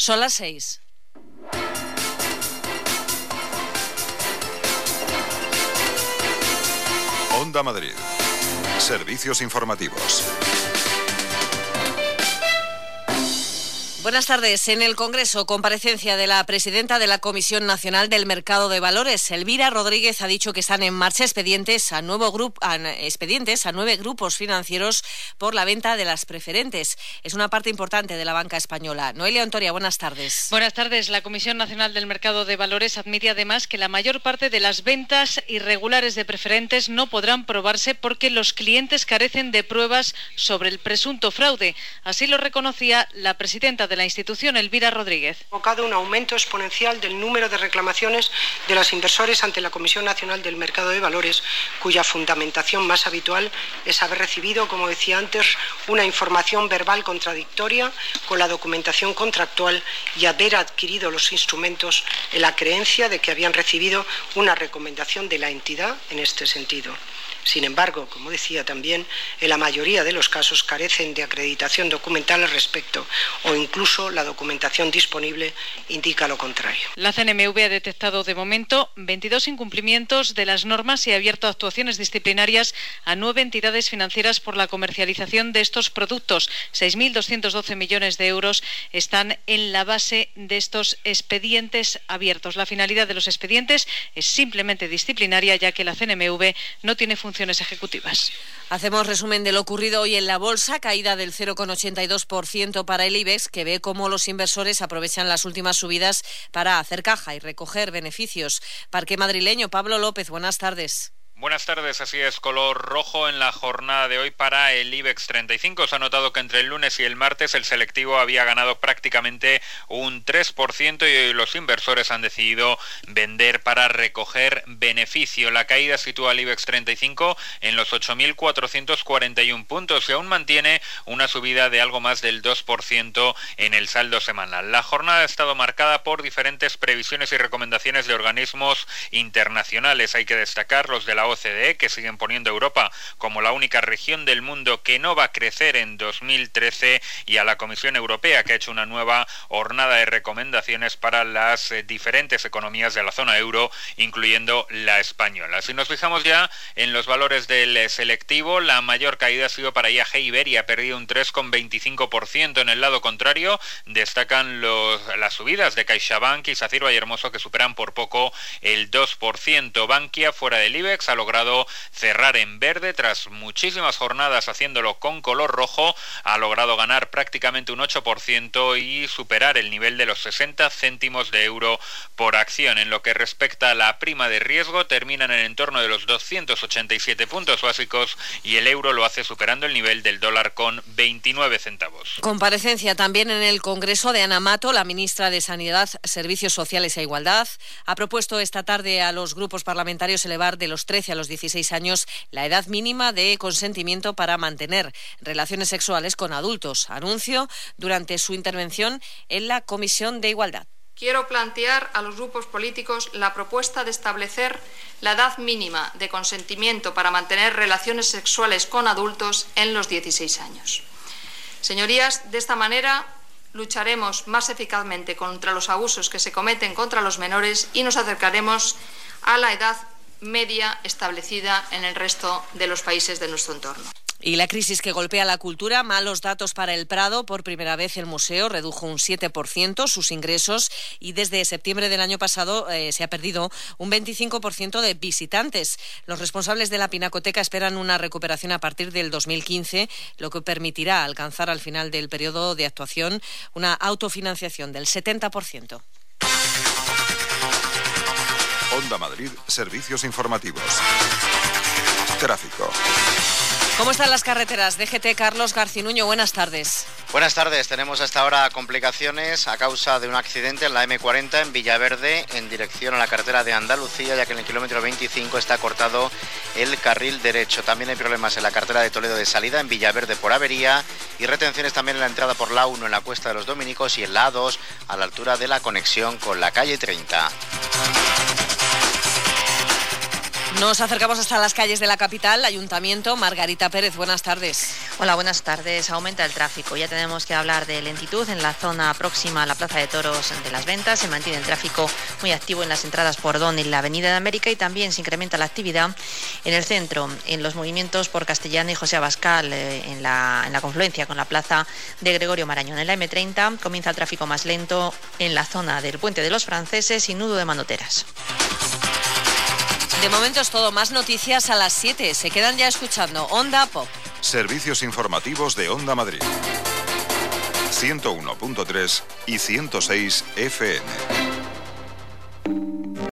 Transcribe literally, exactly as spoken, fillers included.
Son las seis. Onda Madrid. Servicios informativos. Buenas tardes. En el Congreso, comparecencia de la presidenta de la Comisión Nacional del Mercado de Valores, Elvira Rodríguez, ha dicho que están en marcha expedientes a, nuevo grupo, a, expedientes a nueve grupos financieros por la venta de las preferentes. Es una parte importante de la banca española. Noelia Ontoria, buenas tardes. Buenas tardes. La Comisión Nacional del Mercado de Valores admite además que la mayor parte de las ventas irregulares de preferentes no podrán probarse porque los clientes carecen de pruebas sobre el presunto fraude. Así lo reconocía la presidenta de de la institución, Elvira Rodríguez. Ha provocado un aumento exponencial del número de reclamaciones de los inversores ante la Comisión Nacional del Mercado de Valores, cuya fundamentación más habitual es haber recibido, como decía antes, una información verbal contradictoria con la documentación contractual y haber adquirido los instrumentos en la creencia de que habían recibido una recomendación de la entidad en este sentido. Sin embargo, como decía también, en la mayoría de los casos carecen de acreditación documental al respecto o incluso la documentación disponible indica lo contrario. La C N M V ha detectado de momento veintidós incumplimientos de las normas y ha abierto actuaciones disciplinarias a nueve entidades financieras por la comercialización de estos productos. seis mil doscientos doce millones de euros están en la base de estos expedientes abiertos. La finalidad de los expedientes es simplemente disciplinaria, ya que la C N M V no tiene funciones funciones ejecutivas. Hacemos resumen de lo ocurrido hoy en la bolsa, caída del cero coma ochenta y dos por ciento para el IBEX, que ve cómo los inversores aprovechan las últimas subidas para hacer caja y recoger beneficios. Parque madrileño, Pablo López, buenas tardes. Buenas tardes, así es, color rojo en la jornada de hoy para el IBEX treinta y cinco. Se ha notado que entre el lunes y el martes el selectivo había ganado prácticamente un tres por ciento y hoy los inversores han decidido vender para recoger beneficio. La caída sitúa al IBEX treinta y cinco en los ocho mil cuatrocientos cuarenta y uno puntos y aún mantiene una subida de algo más del dos por ciento en el saldo semanal. La jornada ha estado marcada por diferentes previsiones y recomendaciones de organismos internacionales. Hay que destacar los de la O C D E, que siguen poniendo a Europa como la única región del mundo que no va a crecer en dos mil trece, y a la Comisión Europea, que ha hecho una nueva hornada de recomendaciones para las eh, diferentes economías de la zona euro, incluyendo la española. Si nos fijamos ya en los valores del eh, selectivo, la mayor caída ha sido para I A G Iberia, ha perdido un tres coma veinticinco por ciento. En el lado contrario, destacan los, las subidas de CaixaBank y Sacyr Vallehermoso, que superan por poco el dos por ciento. Bankia, fuera del IBEX, ha logrado cerrar en verde tras muchísimas jornadas haciéndolo con color rojo, ha logrado ganar prácticamente un ocho por ciento y superar el nivel de los sesenta céntimos de euro por acción. En lo que respecta a la prima de riesgo, termina en el entorno de los doscientos ochenta y siete puntos básicos y el euro lo hace superando el nivel del dólar con veintinueve centavos. Comparecencia también en el Congreso de Ana Mato, la ministra de Sanidad, Servicios Sociales e Igualdad. Ha propuesto esta tarde a los grupos parlamentarios elevar de los trece a los dieciséis años la edad mínima de consentimiento para mantener relaciones sexuales con adultos. Anuncio durante su intervención en la Comisión de Igualdad. Quiero plantear a los grupos políticos la propuesta de establecer la edad mínima de consentimiento para mantener relaciones sexuales con adultos en los dieciséis años. Señorías, de esta manera lucharemos más eficazmente contra los abusos que se cometen contra los menores y nos acercaremos a la edad media establecida en el resto de los países de nuestro entorno. Y la crisis que golpea la cultura, malos datos para el Prado. Por primera vez el museo redujo un siete por ciento sus ingresos y desde septiembre del año pasado eh, se ha perdido un veinticinco por ciento de visitantes. Los responsables de la Pinacoteca esperan una recuperación a partir del dos mil quince, lo que permitirá alcanzar al final del periodo de actuación una autofinanciación del setenta por ciento. Onda Madrid, servicios informativos. Tráfico. ¿Cómo están las carreteras? D G T, Carlos Garcinuño, buenas tardes. Buenas tardes, tenemos hasta ahora complicaciones a causa de un accidente en la eme cuarenta en Villaverde en dirección a la carretera de Andalucía, ya que en el kilómetro veinticinco está cortado el carril derecho. También hay problemas en la carretera de Toledo de salida en Villaverde por avería y retenciones también en la entrada por la uno en la Cuesta de los Dominicos y en la A dos a la altura de la conexión con la calle treinta. Nos acercamos hasta las calles de la capital, Ayuntamiento. Margarita Pérez, buenas tardes. Hola, buenas tardes. Aumenta el tráfico. Ya tenemos que hablar de lentitud en la zona próxima a la Plaza de Toros de las Ventas. Se mantiene el tráfico muy activo en las entradas por Don y la Avenida de América, y también se incrementa la actividad en el centro, en los movimientos por Castellana y José Abascal, eh, en, la, en la confluencia con la Plaza de Gregorio Marañón. En la eme treinta comienza el tráfico más lento en la zona del Puente de los Franceses y Nudo de Manoteras. De momento es todo. Más noticias a las siete. Se quedan ya escuchando Onda Pop. Servicios informativos de Onda Madrid. ciento uno punto tres y ciento seis efe eme.